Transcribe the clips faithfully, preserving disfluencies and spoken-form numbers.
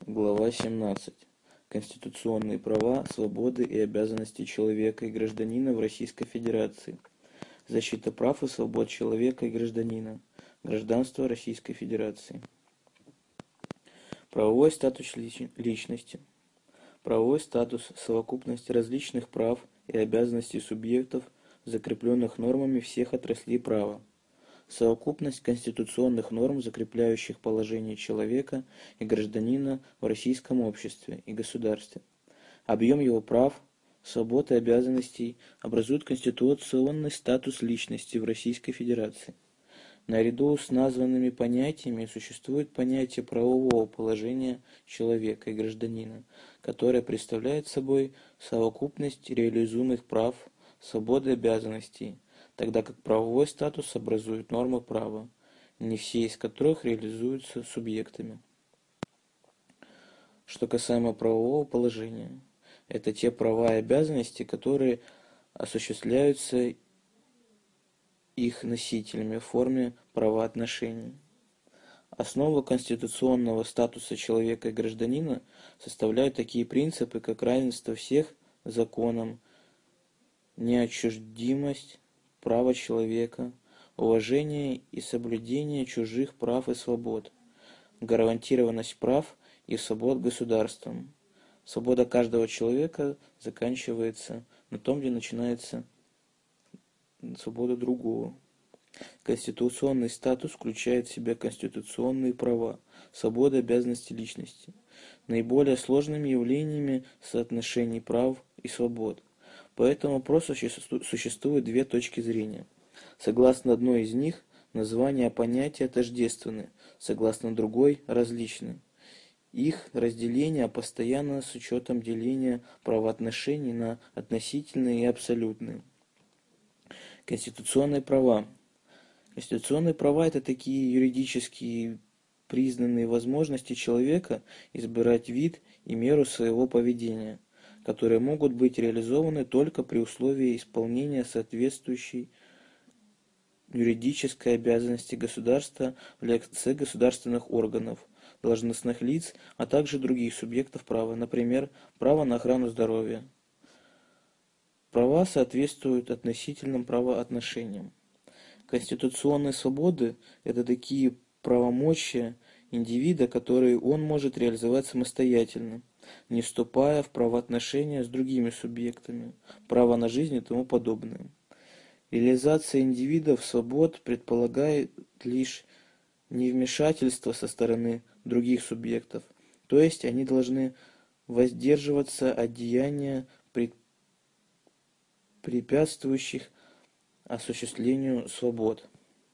Глава семнадцать. Конституционные права, свободы и обязанности человека и гражданина в Российской Федерации. Защита прав и свобод человека и гражданина. Гражданство Российской Федерации. Правовой статус личности. Правовой статус – совокупность различных прав и обязанностей субъектов, закрепленных нормами всех отраслей права. Совокупность конституционных норм, закрепляющих положение человека и гражданина в российском обществе и государстве. Объем его прав, свобод и обязанностей образуют конституционный статус личности в Российской Федерации. Наряду с названными понятиями существует понятие правового положения человека и гражданина, которое представляет собой совокупность реализуемых прав, свобод и обязанностей, тогда как правовой статус образует нормы права, не все из которых реализуются субъектами. Что касаемо правового положения, это те права и обязанности, которые осуществляются их носителями в форме правоотношений. Основу конституционного статуса человека и гражданина составляют такие принципы, как равенство всех законом, неотчуждимость права человека, уважение и соблюдение чужих прав и свобод, гарантированность прав и свобод государством. Свобода каждого человека заканчивается на том, где начинается свобода другого. Конституционный статус включает в себя конституционные права, свободы и обязанности личности, наиболее сложными явлениями соотношений прав и свобод. По этому вопросу существует две точки зрения. Согласно одной из них, названия понятия тождественны, согласно другой – различны. Их разделение постоянно с учетом деления правоотношений на относительные и абсолютные. Конституционные права. Конституционные права – это такие юридически признанные возможности человека избирать вид и меру своего поведения, которые могут быть реализованы только при условии исполнения соответствующей юридической обязанности государства в лице государственных органов, должностных лиц, а также других субъектов права, например, право на охрану здоровья. Права соответствуют относительным правоотношениям. Конституционные свободы – это такие правомочия индивида, которые он может реализовать самостоятельно, не вступая в правоотношения с другими субъектами, право на жизнь и тому подобное. Реализация индивидов свобод предполагает лишь невмешательство со стороны других субъектов, то есть они должны воздерживаться от деяния, препятствующих осуществлению свобод.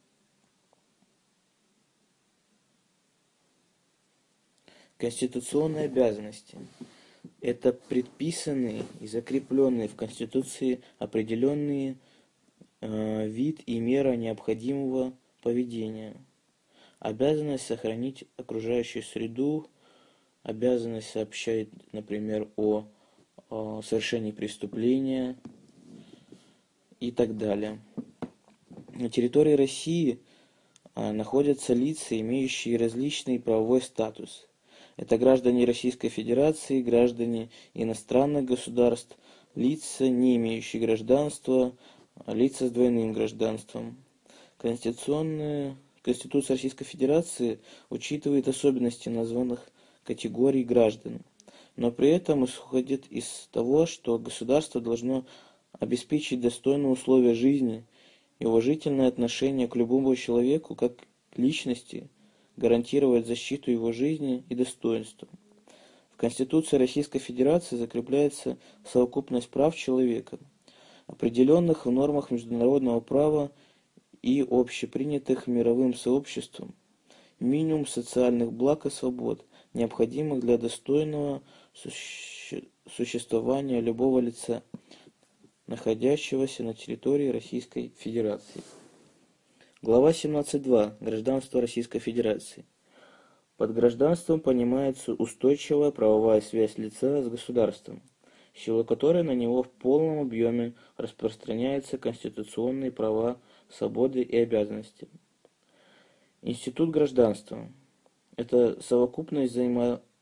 Конституционные обязанности – это предписанные и закрепленные в Конституции определенные э, вид и мера необходимого поведения. Обязанность сохранить окружающую среду, обязанность сообщать, например, о, о совершении преступления и так далее. На территории России а, находятся лица, имеющие различный правовой статус. Это граждане Российской Федерации, граждане иностранных государств, лица, не имеющие гражданства, лица с двойным гражданством. Конституционная, Конституция Российской Федерации учитывает особенности названных категорий граждан, но при этом исходит из того, что государство должно обеспечить достойные условия жизни и уважительное отношение к любому человеку как к личности, гарантировать защиту его жизни и достоинства. В Конституции Российской Федерации закрепляется совокупность прав человека, определенных в нормах международного права и общепринятых мировым сообществом, минимум социальных благ и свобод, необходимых для достойного суще... существования любого лица, находящегося на территории Российской Федерации. Глава семнадцать точка два. Гражданство Российской Федерации. Под гражданством понимается устойчивая правовая связь лица с государством, в силу которой на него в полном объеме распространяются конституционные права, свободы и обязанности. Институт гражданства – это совокупность взаимо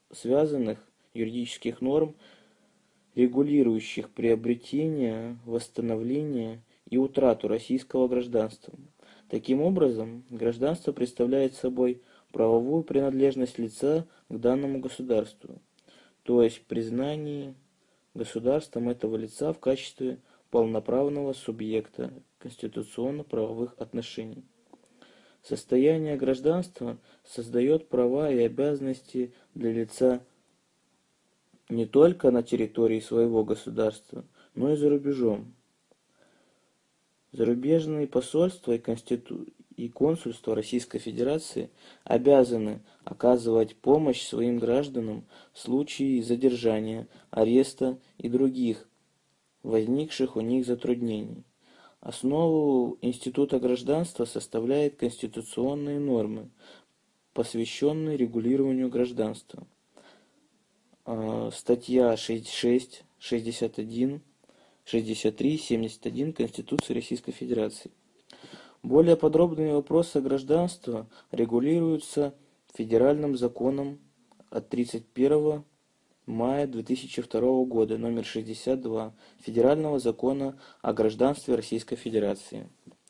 связанных юридических норм, регулирующих приобретение, восстановление и утрату российского гражданства. Таким образом, гражданство представляет собой правовую принадлежность лица к данному государству, то есть признание государством этого лица в качестве полноправного субъекта конституционно-правовых отношений. Состояние гражданства создает права и обязанности для лица не только на территории своего государства, но и за рубежом. Зарубежные посольства и, конститу... и консульства Российской Федерации обязаны оказывать помощь своим гражданам в случае задержания, ареста и других возникших у них затруднений. Основу института гражданства составляют конституционные нормы, посвященные регулированию гражданства. Статья шестьдесят шесть, шестьдесят один, шестьдесят три, семьдесят один Конституции Российской Федерации. Более подробные вопросы гражданства регулируются федеральным законом от тридцать первого мая две тысячи второго года, номер шестьдесят два, Федерального закона о гражданстве Российской Федерации.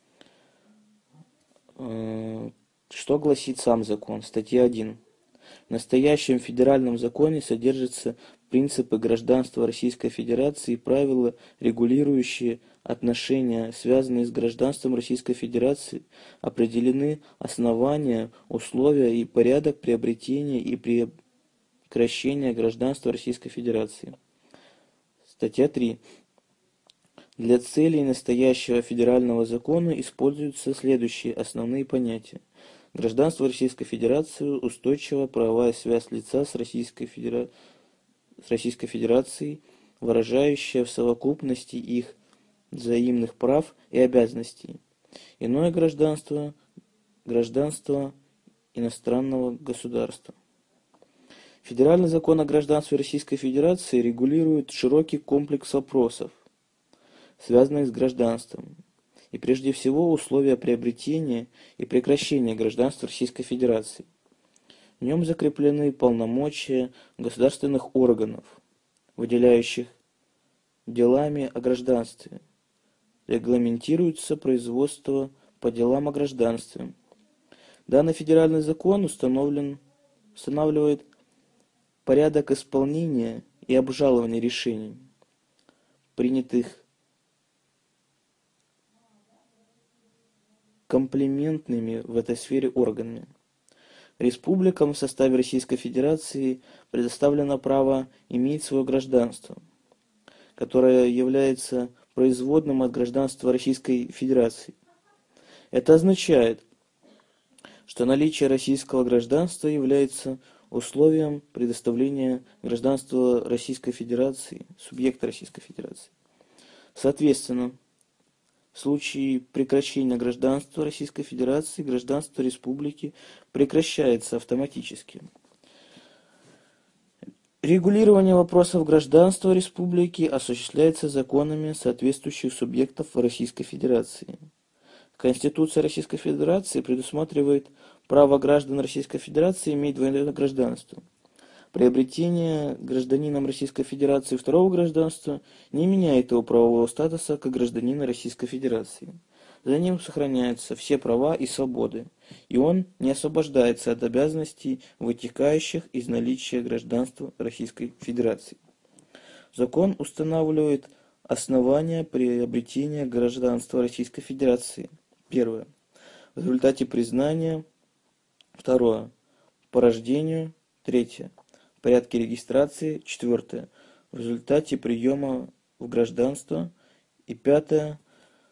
Что гласит сам закон? Статья один. В настоящем федеральном законе содержатся принципы гражданства Российской Федерации и правила, регулирующие отношения, связанные с гражданством Российской Федерации, определены основания, условия и порядок приобретения и прекращения гражданства Российской Федерации. Статья три. Для целей настоящего федерального закона используются следующие основные понятия. Гражданство Российской Федерации, устойчивая правовая связь лица с Российской, Федера... с Российской Федерацией, выражающая в совокупности их взаимных прав и обязанностей. Иное гражданство, гражданство иностранного государства. Федеральный закон о гражданстве Российской Федерации регулирует широкий комплекс вопросов, связанных с гражданством, и прежде всего условия приобретения и прекращения гражданства Российской Федерации. В нем закреплены полномочия государственных органов, выделяющих делами о гражданстве. Регламентируется производство по делам о гражданстве. Данный федеральный закон установлен, устанавливает порядок исполнения и обжалования решений, принятых комплементными в этой сфере органами. Республикам в составе Российской Федерации предоставлено право иметь свое гражданство, которое является производным от гражданства Российской Федерации. Это означает, что наличие российского гражданства является условием предоставления гражданства Российской Федерации, субъекта Российской Федерации. Соответственно, в случае прекращения гражданства Российской Федерации, гражданство республики прекращается автоматически. Регулирование вопросов гражданства республики осуществляется законами соответствующих субъектов Российской Федерации. Конституция Российской Федерации предусматривает право граждан Российской Федерации иметь двойное гражданство. Приобретение гражданином Российской Федерации второго гражданства не меняет его правового статуса как гражданина Российской Федерации. За ним сохраняются все права и свободы, и он не освобождается от обязанностей, вытекающих из наличия гражданства Российской Федерации. Закон устанавливает основания приобретения гражданства Российской Федерации. Первое. В результате признания. Второе. По рождению. Третье. В порядке регистрации. Четвертое. В результате приема в гражданство. И пятое.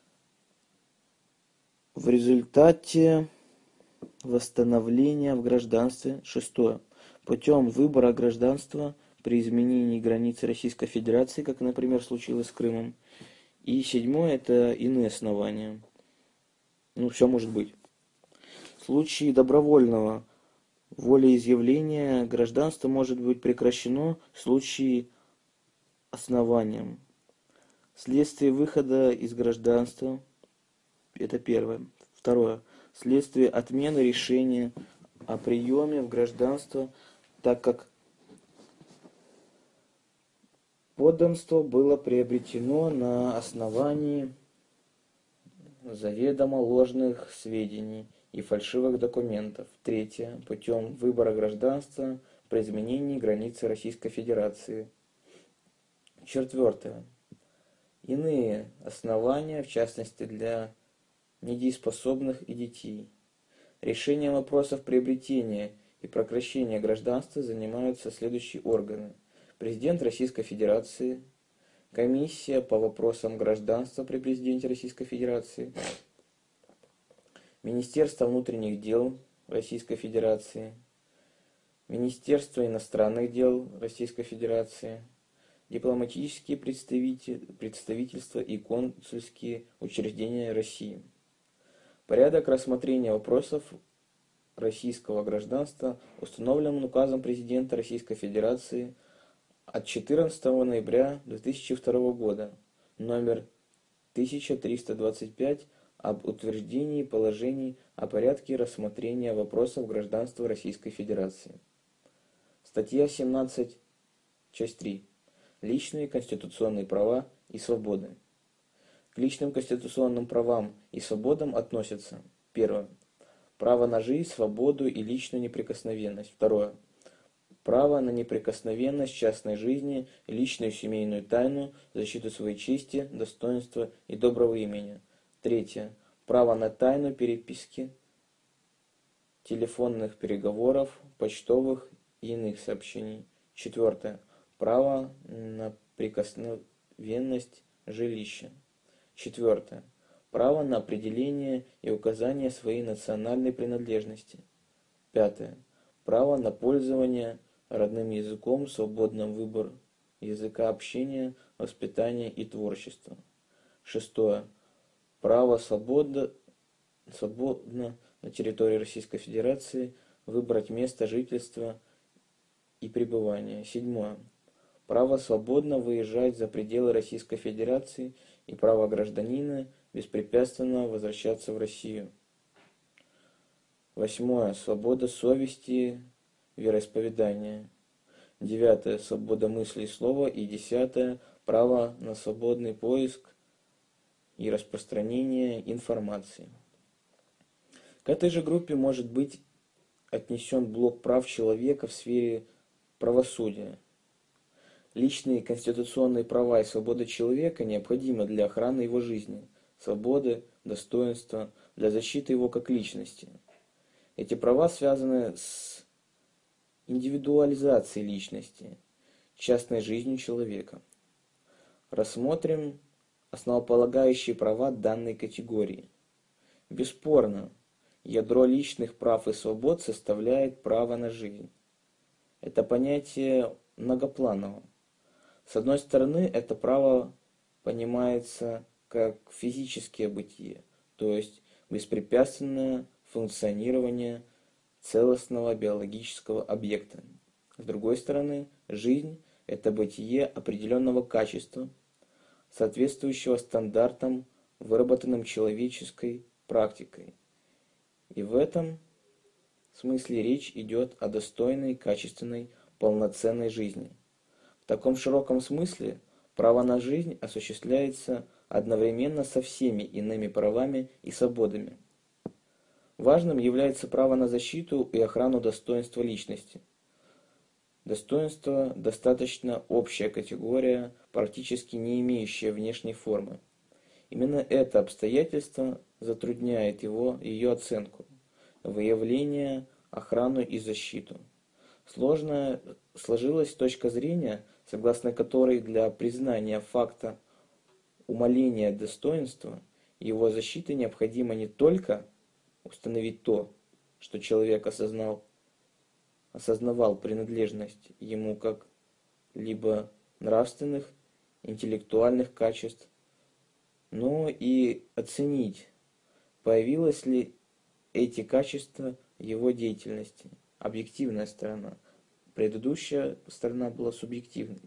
В результате восстановления в гражданстве. Шестое. Путем выбора гражданства при изменении границы Российской Федерации, как, например, случилось с Крымом. И седьмое – это иные основания. Ну, все может быть. В случае добровольного волеизъявления гражданство может быть прекращено в случае основанием. Вследствие выхода из гражданства, это первое. Второе. Вследствие отмены решения о приеме в гражданство, так как Подданство было приобретено на основании заведомо ложных сведений и фальшивых документов. Третье. Путем выбора гражданства при изменении границы Российской Федерации. Четвертое. Иные основания, в частности для недееспособных и детей. Решением вопросов приобретения и прекращения гражданства занимаются следующие органы: Президент Российской Федерации, Комиссия по вопросам гражданства при Президенте Российской Федерации, Министерство внутренних дел Российской Федерации, Министерство иностранных дел Российской Федерации, дипломатические представительства и консульские учреждения России. Порядок рассмотрения вопросов российского гражданства установлен указом Президента Российской Федерации от четырнадцатого ноября две тысячи второго года, номер тысяча триста двадцать пять, об утверждении положений о порядке рассмотрения вопросов гражданства Российской Федерации. Статья семнадцать, часть три. Личные конституционные права и свободы. К личным конституционным правам и свободам относятся: первое. Право на жизнь, свободу и личную неприкосновенность. Второе. Право на неприкосновенность частной жизни, личную семейную тайну, защиту своей чести, достоинства и доброго имени. Третье. Право на тайну переписки, телефонных переговоров, почтовых и иных сообщений. Четвертое. Право на прикосновенность жилища. Четвертое. Право на определение и указание своей национальной принадлежности. Пятое. Право на пользование родным языком, свободный выбор языка общения, воспитания и творчества. Шестое. Право свобода, свободно на территории Российской Федерации выбрать место жительства и пребывания. Седьмое. Право свободно выезжать за пределы Российской Федерации и право гражданина беспрепятственно возвращаться в Россию. Восьмое. Свобода совести, вероисповедания. Девятое. Свобода мысли и слова. И десятое. Право на свободный поиск и распространение информации. К этой же группе может быть отнесен блок прав человека в сфере правосудия. Личные конституционные права и свободы человека необходимы для охраны его жизни, свободы, достоинства, для защиты его как личности. Эти права связаны с индивидуализацией личности, частной жизнью человека. Рассмотрим основополагающие права данной категории. Бесспорно, ядро личных прав и свобод составляет право на жизнь. Это понятие многопланово. С одной стороны, это право понимается как физическое бытие, то есть беспрепятственное функционирование целостного биологического объекта. С другой стороны, жизнь – это бытие определенного качества, соответствующего стандартам, выработанным человеческой практикой. И в этом смысле речь идет о достойной, качественной, полноценной жизни. В таком широком смысле право на жизнь осуществляется одновременно со всеми иными правами и свободами. Важным является право на защиту и охрану достоинства личности. Достоинство – достаточно общая категория, практически не имеющая внешней формы. Именно это обстоятельство затрудняет его, ее оценку, выявление, охрану и защиту. Сложная сложилась точка зрения, согласно которой для признания факта умаления достоинства и его защиты необходимо не только установить то, что человек осознал, осознавал принадлежность ему как либо нравственных, интеллектуальных качеств, но и оценить, появилось ли эти качества в его деятельности. Объективная сторона. Предыдущая сторона была субъективной.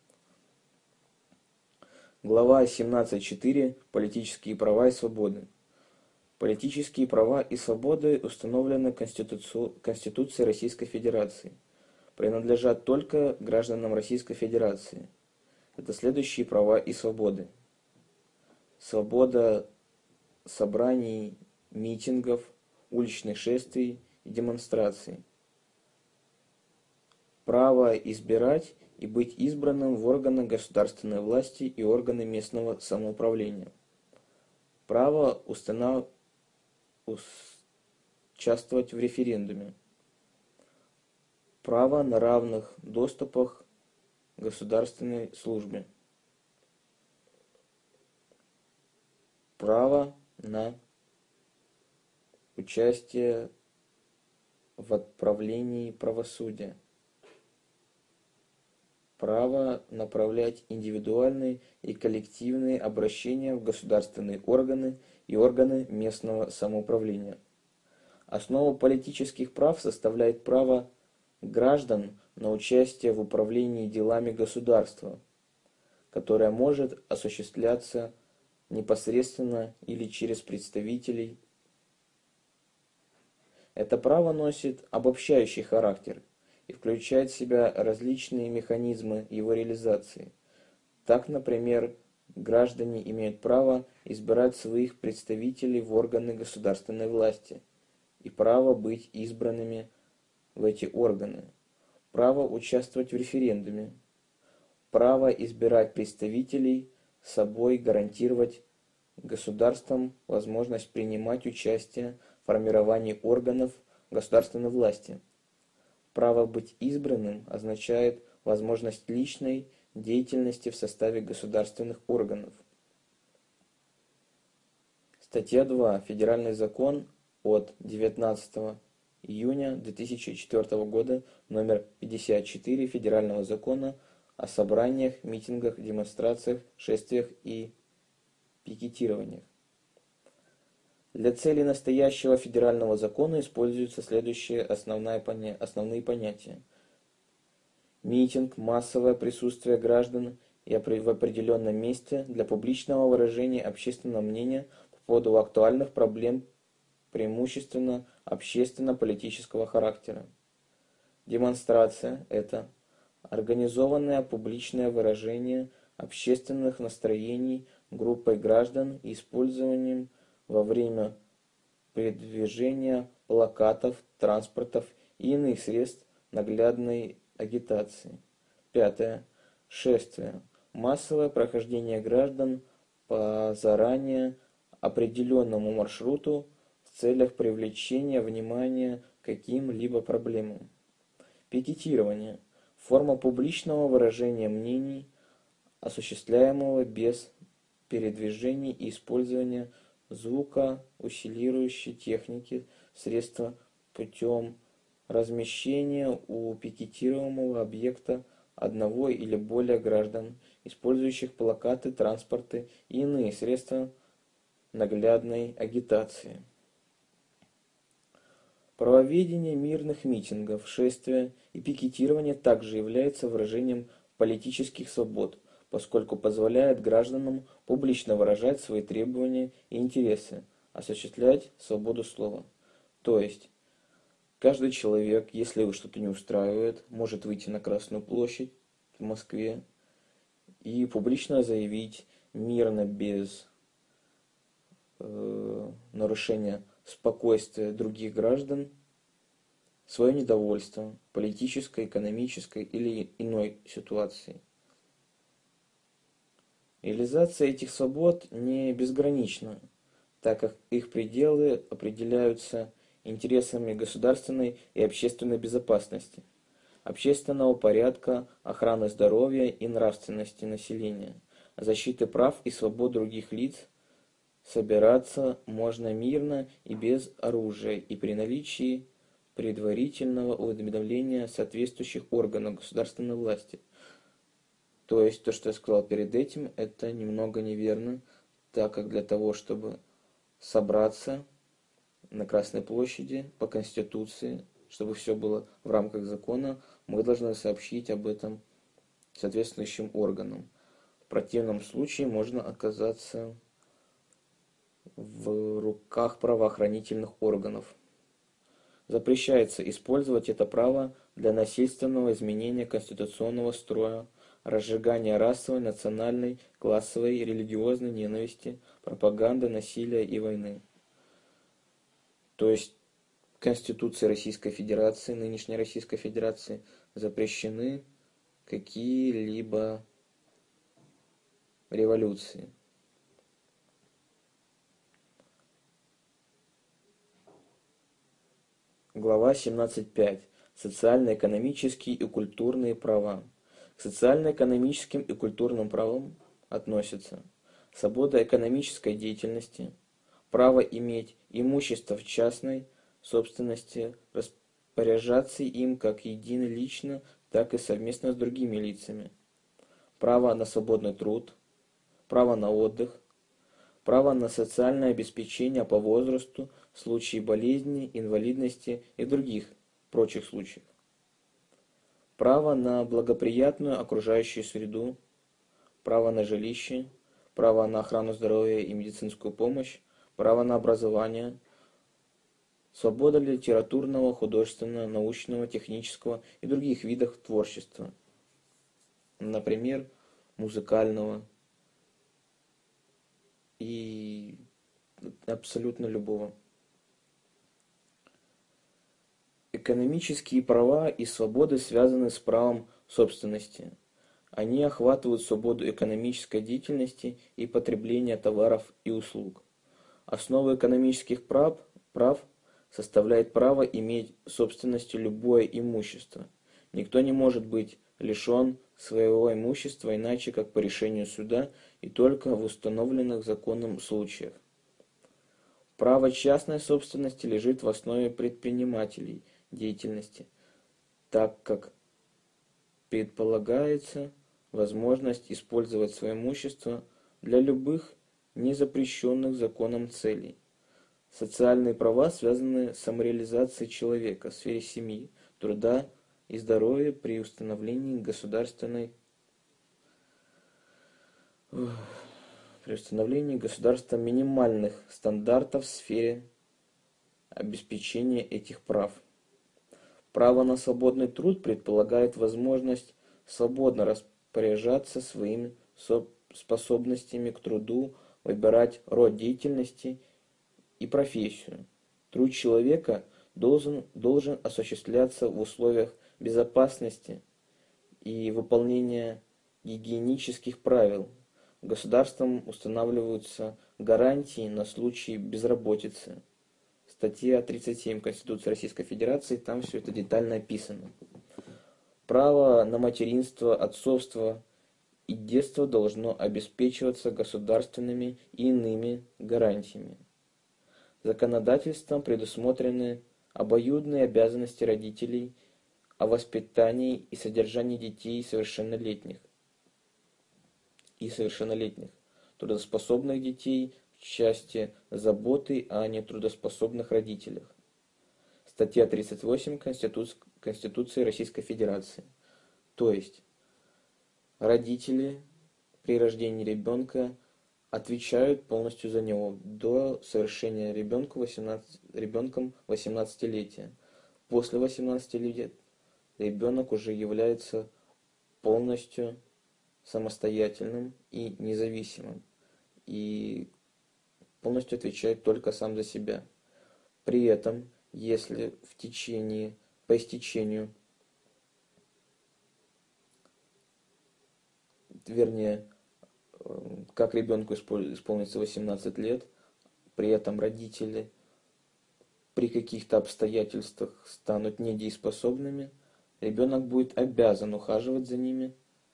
Глава семнадцать точка четыре. Политические права и свободы. Политические права и свободы установлены Конституцией Российской Федерации. Принадлежат только гражданам Российской Федерации. Это следующие права и свободы. Свобода собраний, митингов, уличных шествий и демонстраций. Право избирать и быть избранным в органы государственной власти и органы местного самоуправления. Право установ... участвовать в референдуме. Право на равных доступах к государственной службе. Право на участие в отправлении правосудия. Право направлять индивидуальные и коллективные обращения в государственные органы и органы местного самоуправления. Основу политических прав составляет право граждан на участие в управлении делами государства, которое может осуществляться непосредственно или через представителей. Это право носит обобщающий характер и включает в себя различные механизмы его реализации. Так, например, граждане имеют право избирать своих представителей в органы государственной власти и право быть избранными в эти органы, право участвовать в референдуме, право избирать представителей, собой гарантировать государством возможность принимать участие в формировании органов государственной власти. Право быть избранным означает возможность личной деятельности в составе государственных органов. Статья два. Федеральный закон от девятнадцатого июня две тысячи четвёртого года, номер пятьдесят четыре Федерального закона о собраниях, митингах, демонстрациях, шествиях и пикетированиях. Для целей настоящего федерального закона используются следующие основные понятия. Митинг, массовое присутствие граждан и в определенном месте для публичного выражения общественного мнения по поводу актуальных проблем, преимущественно общественно-политического характера. Демонстрация – это организованное публичное выражение общественных настроений группой граждан и использованием во время передвижения плакатов, транспортов и иных средств наглядной агитации. Пятое. Шествие. Массовое прохождение граждан по заранее определенному маршруту в целях привлечения внимания к каким-либо проблемам. Пикетирование. Форма публичного выражения мнений, осуществляемого без передвижений и использования звукоусиливающей техники, средства путем размещения у пикетируемого объекта одного или более граждан, использующих плакаты, транспорты и иные средства наглядной агитации. Проведение мирных митингов, шествия и пикетирования также является выражением политических свобод, поскольку позволяет гражданам публично выражать свои требования и интересы, осуществлять свободу слова. То есть, каждый человек, если его что-то не устраивает, может выйти на Красную площадь в Москве и публично заявить мирно, без э, нарушения спокойствия других граждан, свое недовольство политической, экономической или иной ситуацией. Реализация этих свобод не безгранична, так как их пределы определяются интересами государственной и общественной безопасности, общественного порядка, охраны здоровья и нравственности населения, защиты прав и свобод других лиц. Собираться можно мирно и без оружия и при наличии предварительного уведомления соответствующих органов государственной власти. То есть то, что я сказал перед этим, это немного неверно, так как для того, чтобы собраться на Красной площади по Конституции, чтобы все было в рамках закона, мы должны сообщить об этом соответствующим органам. В противном случае можно оказаться в руках правоохранительных органов. Запрещается использовать это право для насильственного изменения конституционного строя, разжигание расовой, национальной, классовой, религиозной ненависти, пропаганда насилия и войны. То есть Конституцией Российской Федерации, нынешней Российской Федерации, запрещены какие-либо революции. Глава семнадцать точка пять. Социально-экономические и культурные права. К социально-экономическим и культурным правам относятся свобода экономической деятельности, право иметь имущество в частной собственности, распоряжаться им как единолично, так и совместно с другими лицами, право на свободный труд, право на отдых, право на социальное обеспечение по возрасту в случае болезни, инвалидности и других прочих случаев, право на благоприятную окружающую среду, право на жилище, право на охрану здоровья и медицинскую помощь, право на образование, свобода литературного, художественного, научного, технического и других видов творчества, например, музыкального и абсолютно любого. Экономические права и свободы связаны с правом собственности. Они охватывают свободу экономической деятельности и потребления товаров и услуг. Основу экономических прав, прав составляет право иметь в собственности любое имущество. Никто не может быть лишен своего имущества иначе, как по решению суда и только в установленных законом случаях. Право частной собственности лежит в основе предпринимателей деятельности, так как предполагается возможность использовать свое имущество для любых незапрещенных законом целей. Социальные права связаны с самореализацией человека в сфере семьи, труда и здоровья при установлении государственной при установлении государства минимальных стандартов в сфере обеспечения этих прав. Право на свободный труд предполагает возможность свободно распоряжаться своими способностями к труду, выбирать род деятельности и профессию. Труд человека должен, должен осуществляться в условиях безопасности и выполнения гигиенических правил. Государством устанавливаются гарантии на случай безработицы. Статья тридцать семь Конституции Российской Федерации, там все это детально описано. Право на материнство, отцовство и детство должно обеспечиваться государственными и иными гарантиями. Законодательством предусмотрены обоюдные обязанности родителей о воспитании и содержании детей совершеннолетних и совершеннолетних, трудоспособных детей в части заботы о нетрудоспособных родителях. Статья тридцать восемь Конституции, Конституции Российской Федерации. То есть родители при рождении ребенка отвечают полностью за него до совершения ребенка восемнадцати, ребенком восемнадцатилетия. После восемнадцати лет ребенок уже является полностью самостоятельным и независимым и полностью отвечает только сам за себя. При этом, если в течение, по истечению, вернее, как ребенку исполнится восемнадцать лет, при этом родители при каких-то обстоятельствах станут недееспособными, ребенок будет обязан ухаживать за ними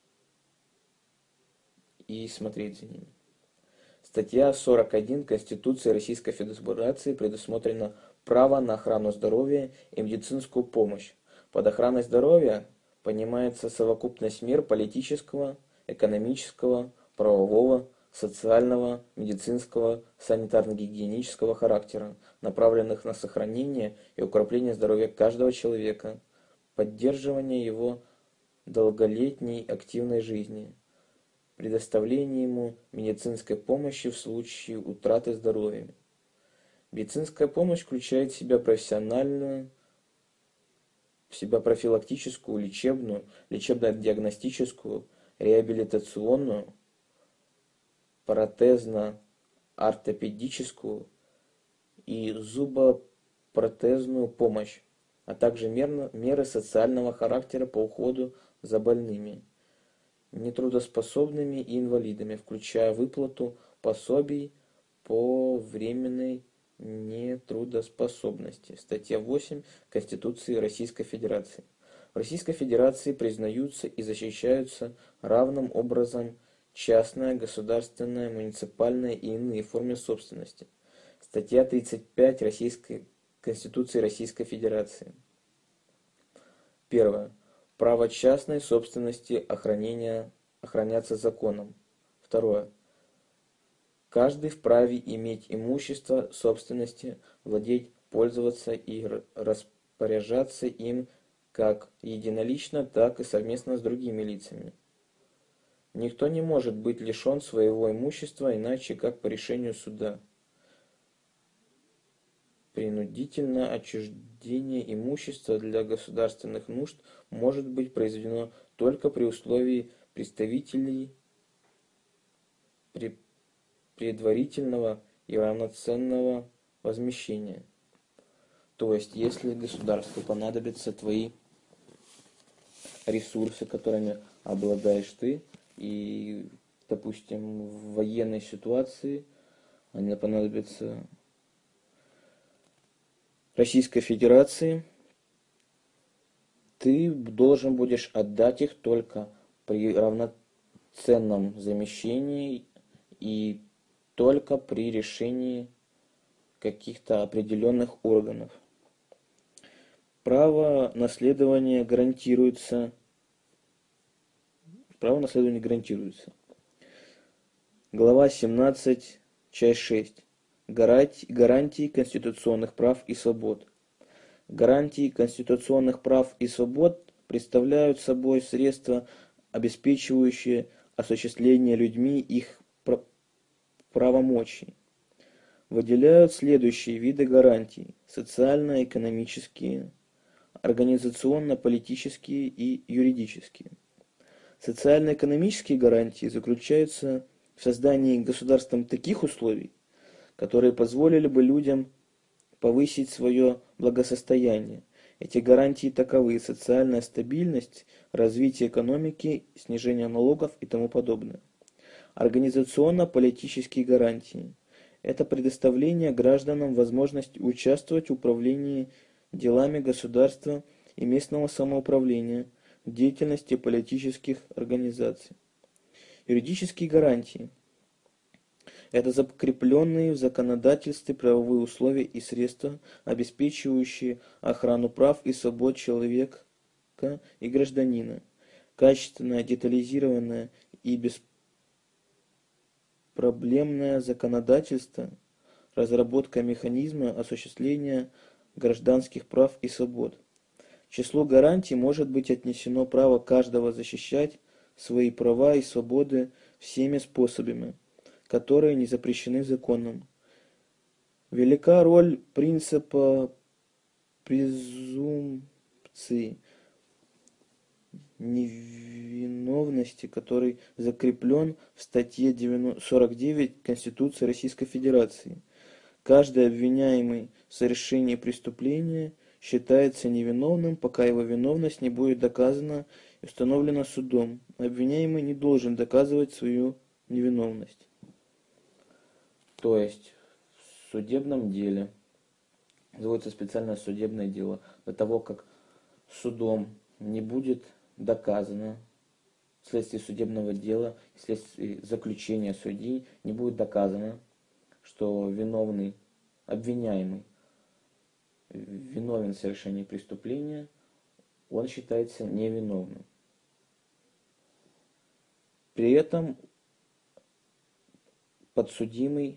и смотреть за ними. Статья сорок один Конституции Российской Федерации предусмотрено право на охрану здоровья и медицинскую помощь. Под охраной здоровья понимается совокупность мер политического, экономического, правового, социального, медицинского, санитарно-гигиенического характера, направленных на сохранение и укрепление здоровья каждого человека, поддерживание его долголетней активной жизни, предоставление ему медицинской помощи в случае утраты здоровья. Медицинская помощь включает в себя профессиональную, в себя профилактическую, лечебную, лечебно-диагностическую, реабилитационную, протезно-ортопедическую и зубопротезную помощь, а также меры социального характера по уходу за больными, нетрудоспособными и инвалидами, включая выплату пособий по временной нетрудоспособности. Статья восемь Конституции Российской Федерации. В Российской Федерации признаются и защищаются равным образом частная, государственная, муниципальная и иные формы собственности. Статья тридцать пять Российской Конституции Российской Федерации. Первое. Право частной собственности охранения, охраняться законом. Второе. Каждый вправе иметь имущество собственности, владеть, пользоваться и распоряжаться им как единолично, так и совместно с другими лицами. Никто не может быть лишен своего имущества иначе, как по решению суда. Принудительное отчуждение имущества для государственных нужд может быть произведено только при условии представителей при предварительного и равноценного возмещения. То есть, если государству понадобятся твои ресурсы, которыми обладаешь ты, и, допустим, в военной ситуации они понадобятся Российской Федерации, ты должен будешь отдать их только при равноценном замещении и только при решении каких-то определенных органов. Право наследования гарантируется. Право наследования гарантируется. Глава семнадцать, часть шесть. Гарантии конституционных прав и свобод. Гарантии конституционных прав и свобод представляют собой средства, обеспечивающие осуществление людьми их правомочий. Выделяют следующие виды гарантий: социально-экономические, организационно-политические и юридические. Социально-экономические гарантии заключаются в создании государством таких условий, которые позволили бы людям повысить свое благосостояние. Эти гарантии таковы: социальная стабильность, развитие экономики, снижение налогов и тому подобное. Организационно-политические гарантии – это предоставление гражданам возможности участвовать в управлении делами государства и местного самоуправления, в деятельности политических организаций. Юридические гарантии – это закрепленные в законодательстве правовые условия и средства, обеспечивающие охрану прав и свобод человека и гражданина. Качественное, детализированное и беспроблемное законодательство, разработка механизма осуществления гражданских прав и свобод. К числу гарантий может быть отнесено право каждого защищать свои права и свободы всеми способами, которые не запрещены законом. Велика роль принципа презумпции невиновности, который закреплен в статье сорок девять Конституции Российской Федерации. Каждый обвиняемый в совершении преступления считается невиновным, пока его виновность не будет доказана и установлена судом. Обвиняемый не должен доказывать свою невиновность. То есть в судебном деле заводится специальное судебное дело до того, как судом не будет доказано, вследствие судебного дела, вследствие заключения судьи не будет доказано, что виновный, обвиняемый, виновен в совершении преступления, он считается невиновным. При этом подсудимый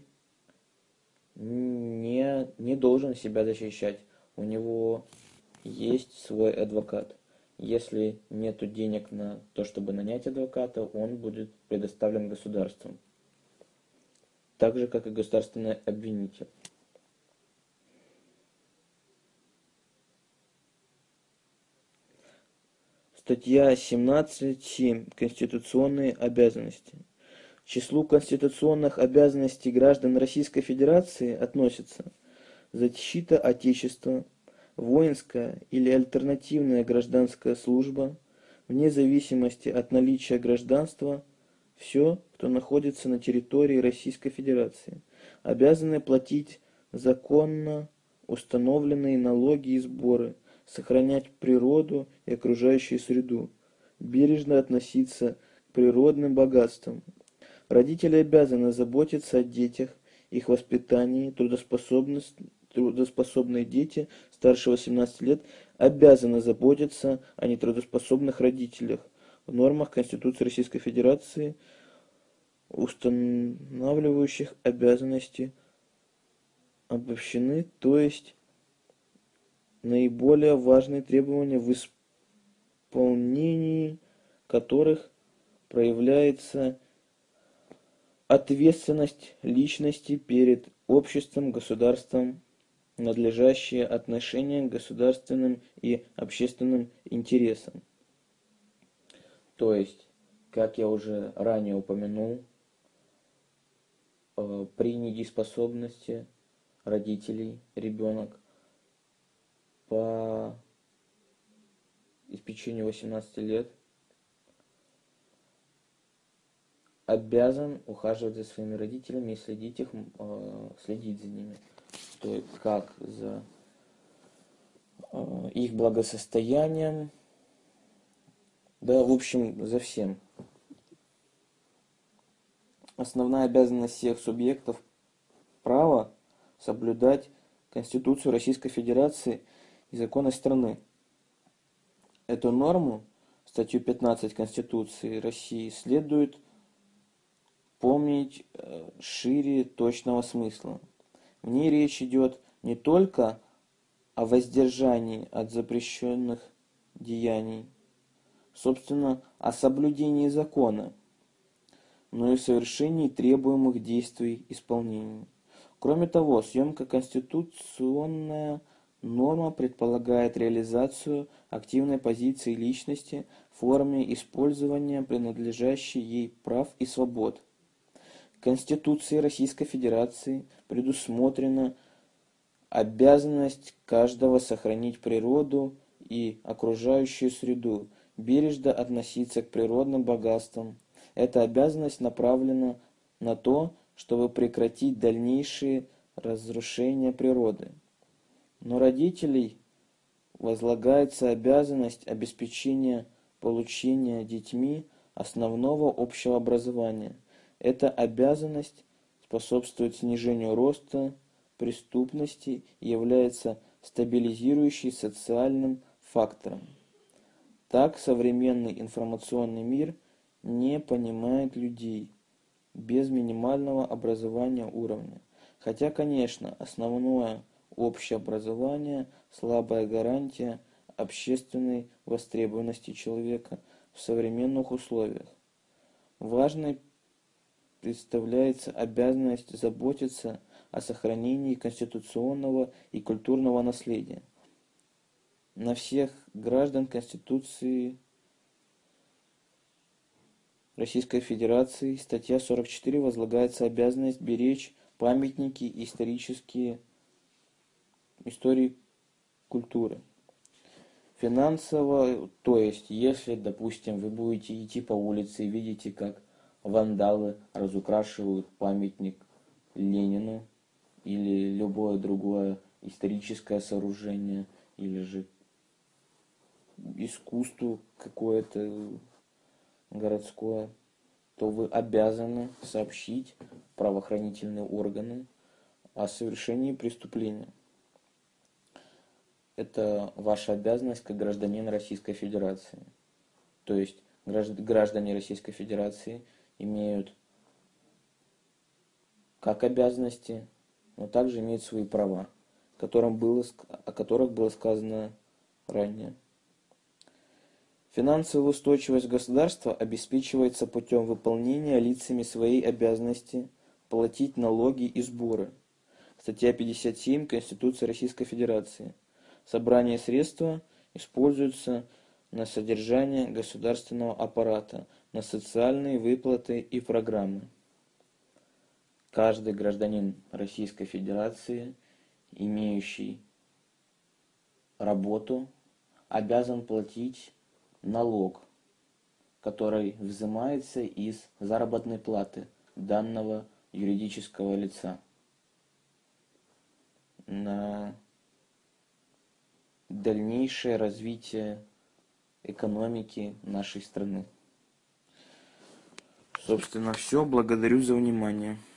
не, не должен себя защищать. У него есть свой адвокат. Если нет денег на то, чтобы нанять адвоката, он будет предоставлен государством. Так же, как и государственный обвинитель. Статья семнадцать точка семь. Конституционные обязанности. К числу конституционных обязанностей граждан Российской Федерации относятся защита Отечества, воинская или альтернативная гражданская служба, вне зависимости от наличия гражданства, все, кто находится на территории Российской Федерации, обязаны платить законно установленные налоги и сборы, сохранять природу и окружающую среду, бережно относиться к природным богатствам. Родители обязаны заботиться о детях, их воспитании, трудоспособность, трудоспособные дети старше восемнадцати лет обязаны заботиться о нетрудоспособных родителях в нормах Конституции Российской Федерации, устанавливающих обязанности обобщены, то есть наиболее важные требования, в исполнении которых проявляется ответственность личности перед обществом, государством, надлежащее отношение к государственным и общественным интересам. То есть, как я уже ранее упомянул, при недееспособности родителей ребенок по истечению восемнадцати лет обязан ухаживать за своими родителями и следить, их, э, следить за ними, то есть как за э, их благосостоянием, да, в общем, за всем. Основная обязанность всех субъектов права соблюдать Конституцию Российской Федерации и законы страны. Эту норму, статью пятнадцать Конституции России, следует помнить шире точного смысла. В ней речь идет не только о воздержании от запрещенных деяний, собственно, о соблюдении закона, но и совершении требуемых действий исполнения. Кроме того, съемка конституционная норма предполагает реализацию активной позиции личности в форме использования принадлежащей ей прав и свобод. Конституцией Российской Федерации предусмотрена обязанность каждого сохранить природу и окружающую среду, бережно относиться к природным богатствам. Эта обязанность направлена на то, чтобы прекратить дальнейшие разрушения природы. Но родителей возлагается обязанность обеспечения получения детьми основного общего образования. Эта обязанность способствует снижению роста преступности и является стабилизирующей социальным фактором. Так современный информационный мир не понимает людей без минимального образования уровня. Хотя, конечно, основное общее образование – слабая гарантия общественной востребованности человека в современных условиях. Важной представляется обязанность заботиться о сохранении конституционного и культурного наследия. На всех граждан Конституции Российской Федерации, статья сорок четыре, возлагается обязанность беречь памятники и исторические истории культуры. Финансово, то есть, если, допустим, вы будете идти по улице и видите, как вандалы разукрашивают памятник Ленину или любое другое историческое сооружение, или же искусство какое-то городское, то вы обязаны сообщить в правоохранительные органы о совершении преступления. Это ваша обязанность как гражданин Российской Федерации. То есть граждане Российской Федерации имеют как обязанности, но также имеют свои права, которым было, о которых было сказано ранее. Финансовая устойчивость государства обеспечивается путем выполнения лицами своей обязанности платить налоги и сборы. Статья пятьдесят семь Конституции Российской Федерации. Собрание средства используется на содержание государственного аппарата, на социальные выплаты и программы. Каждый гражданин Российской Федерации, имеющий работу, обязан платить налог, который взимается из заработной платы данного юридического лица на дальнейшее развитие экономики нашей страны. Собственно, все. Благодарю за внимание.